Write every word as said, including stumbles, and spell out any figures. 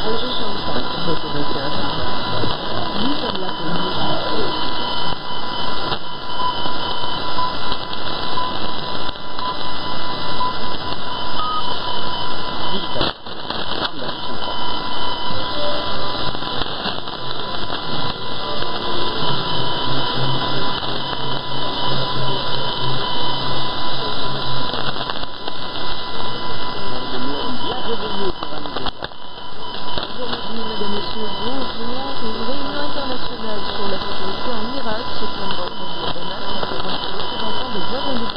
Internationale sur la sécurité en Irak se tiendra aujourd'hui à Damas entre les représentants des organisations